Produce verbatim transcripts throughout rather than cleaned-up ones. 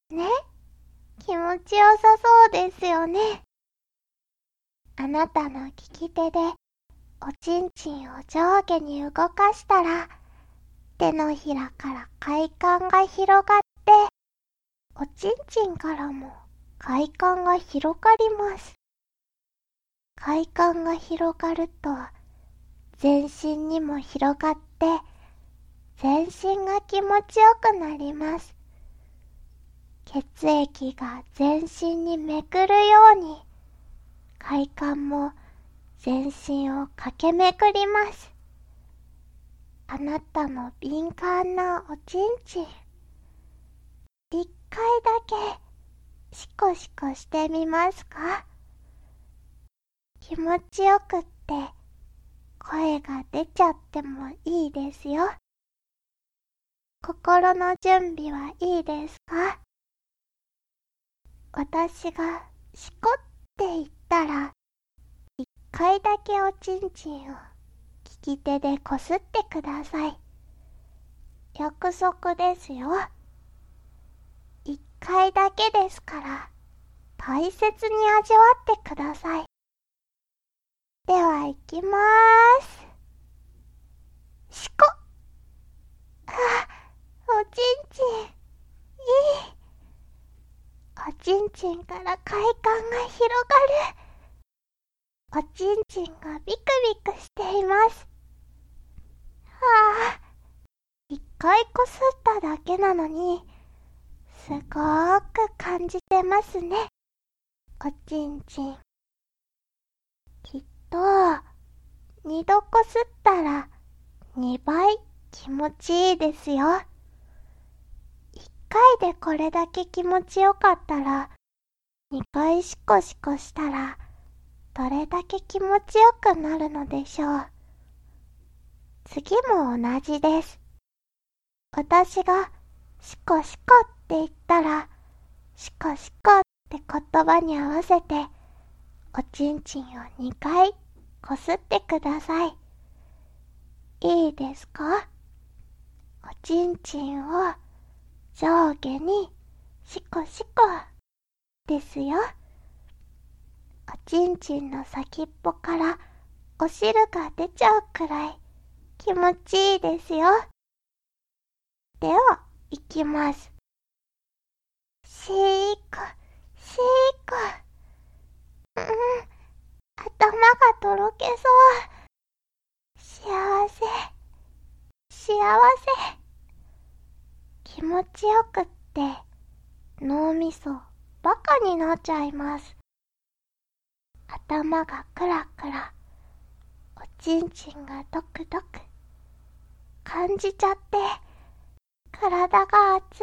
ね、気持ちよさそうですよね。あなたの利き手でおちんちんを上下に動かしたら、手のひらから快感が広がって、おちんちんからも快感が広がります。快感が広がると、全身にも広がって、全身が気持ちよくなります。血液が全身に巡るように、快感も全身を駆け巡ります。あなたの敏感なおちんちん、一回だけシコシコしてみますか？気持ちよくって声が出ちゃってもいいですよ。心の準備はいいですか？私がシコって言ったら、一回だけおちんちんを利き手でこすってください。約束ですよ。一回だけですから、大切に味わってください。では行きまーす。シコッ。あ、おちんちん、いい。おちんちんから快感が広がる。おちんちんがビクビクしています。はあ、一回こすっただけなのに、すごーく感じてますね。おちんちん。きっと、二度こすったら、二倍気持ちいいですよ。一回でこれだけ気持ちよかったら、二回シコシコしたら、どれだけ気持ちよくなるのでしょう。次も同じです。私がシコシコって言ったら、シコシコって言葉に合わせて、おちんちんをにかいこすってください。いいですか？おちんちんを上下にシコシコですよ。おちんちんの先っぽからお汁が出ちゃうくらい気持ちいいですよ。では、いきます。シーコ、シーコ。うん、頭がとろけそう。幸せ、幸せ。気持ちよくって脳みそバカになっちゃいます。頭がクラクラ、おちんちんがドクドク感じちゃって、体が熱い。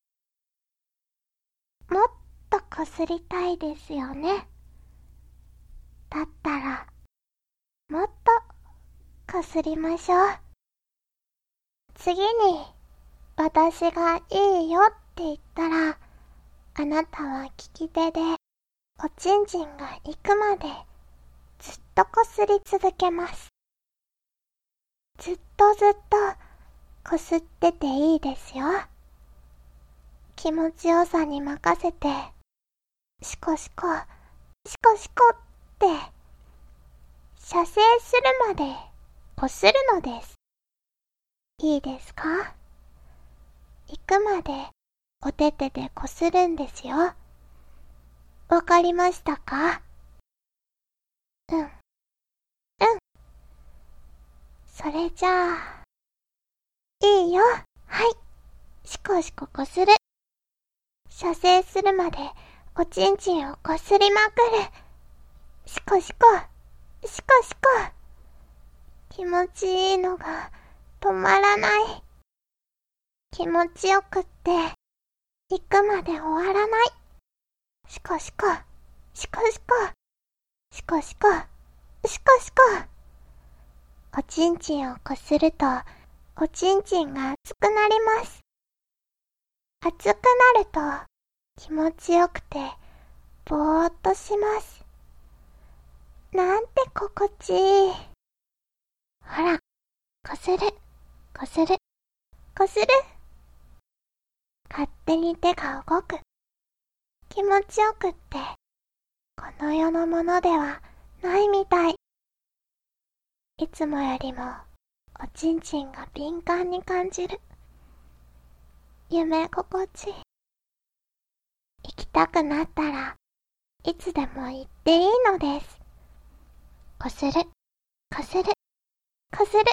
もっとこすりたいですよね。だったらもっとこすりましょう。次に私がいいよって言ったら、あなたは利き手でおちんちんが行くまでずっとこすり続けます。ずっとずっとこすってていいですよ。気持ちよさに任せて、シコシコ、シコシコって射精するまでこするのです。いいですか？行くまでお手手でこするんですよ。わかりましたか？うん。うん。それじゃあ、いいよ。はい。シコシコこする。射精するまでおちんちんをこすりまくる。シコシコ、シコシコ。気持ちいいのが止まらない。気持ちよくって、行くまで終わらない。シコシコ、シコシコ、シコシコ、シコシコ。おちんちんをこすると、おちんちんが熱くなります。熱くなると、気持ちよくて、ぼーっとします。なんて心地いい。ほら、こする、こする、こする。勝手に手が動く。 気持ちよくって、この世のものではないみたい。いつもよりもおちんちんが敏感に感じる。夢心地。行きたくなったらいつでも行っていいのです。こする、こする、こする。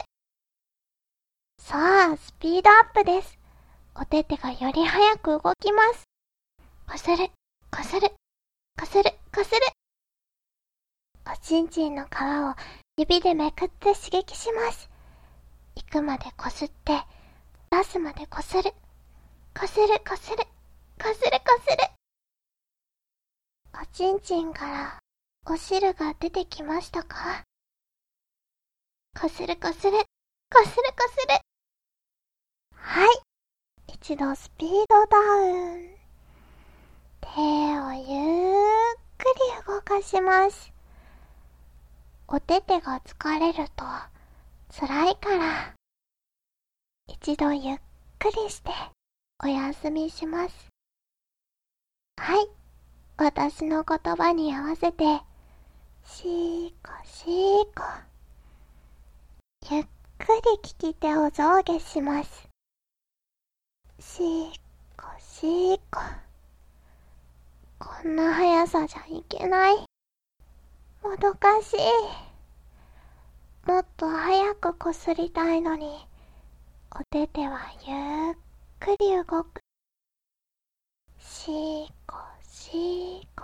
さあ、スピードアップです。お手手がより早く動きます。こする、こする、こする、こする。おちんちんの皮を指でめくって刺激します。行くまでこすって、出すまでこする。こする、こする、こする、こする。おちんちんからお汁が出てきましたか？こする、こする、こする、こする。はい。一度スピードダウン。手をゆっくり動かします。お手手が疲れると辛いから、一度ゆっくりしてお休みします。はい。私の言葉に合わせて、しーこしーこ。ゆっくり利き手を上下します。しーこしーこ。こんな速さじゃいけない。もどかしい。もっと早くこすりたいのに、お手手はゆっくり動く。しーこしーこ。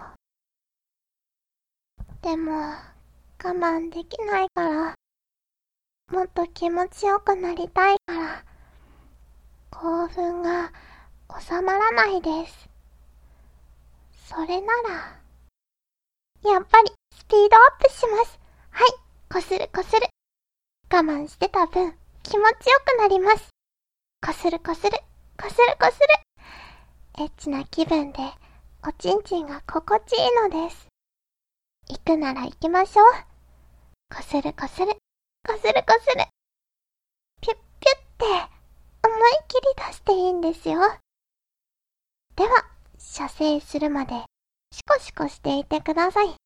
でも、我慢できないから、もっと気持ちよくなりたいから、興奮が収まらないです。それなら、やっぱりスピードアップします。はい、こするこする。我慢してた分、気持ちよくなります。こするこする、こするこする。エッチな気分で、おちんちんが心地いいのです。行くなら行きましょう。こするこする、こするこする。ピュッピュッって思い切り出していいんですよ。では、射精するまでシコシコしていてください。